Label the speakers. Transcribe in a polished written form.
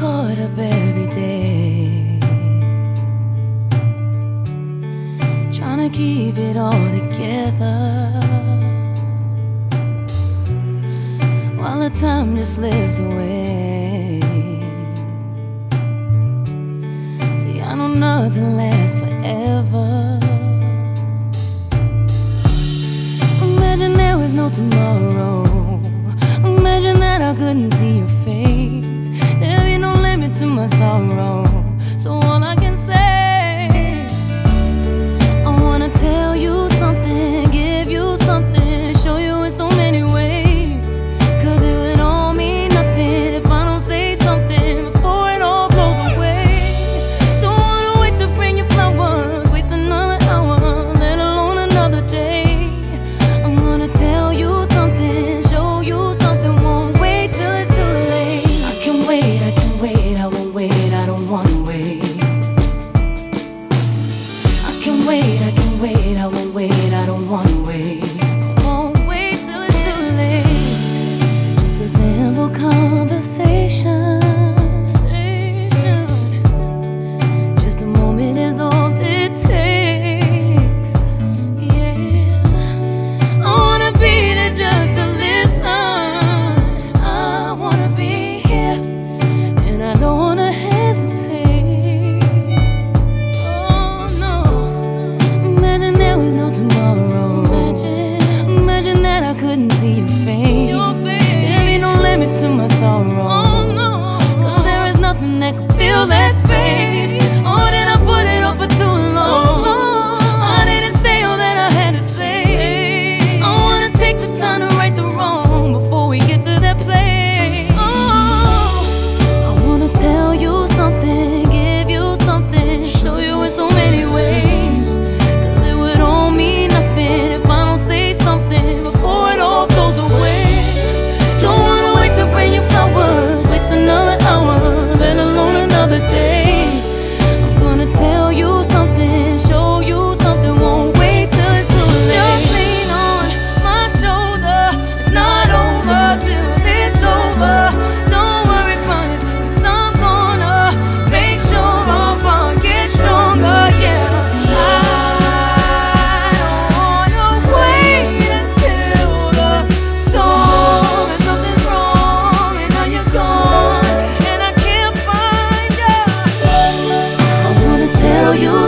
Speaker 1: caught up every day, trying to keep it all together, while the time just slips away. See, I know nothing lasts forever. Imagine there was no tomorrow. Imagine that I couldn't see your face. There'd be no limit to my sorrow. So all I can say, I wanna tell you something, give you something, show you in so many ways. Cause it would all mean nothing if I don't say something before it all goes away. Don't wanna wait to bring you flowers, waste another hour, let alone another day. I'm gonna tell you something, show you something, won't wait till it's too late. I can wait, I won't wait, I don't wanna wait. I can wait, I won't wait, I don't wanna wait. I won't wait till it's too late. Just a simple conversation. Just a moment is all it takes. Yeah, I wanna be there just to listen. I wanna be here, and I don't wanna hesitate. Oh no, imagine there was no tomorrow. Imagine that I couldn't see your face. There'd be no limit to my sorrow. Cause there is nothing that can fill that space. Oh, did I put it off for too long? I didn't say all that I had to say. I wanna take the time to right the wrong before we get to that place. Oh, I wanna tell you something, give you something, show you in so many ways. Cause it would all mean nothing if I don't say something before it all goes away. Don't wanna wait to bring you flowers, waste another hour, let alone another day. I'm gonna tell you something, show you something, won't wait till it's too late. Just lean on my shoulder, it's not over till it's over. Don't worry about it, cause I'm gonna make sure our bond gets stronger, yeah. I don't wanna wait until the storm and something's wrong and now you're gone and I can't find you. I wanna tell you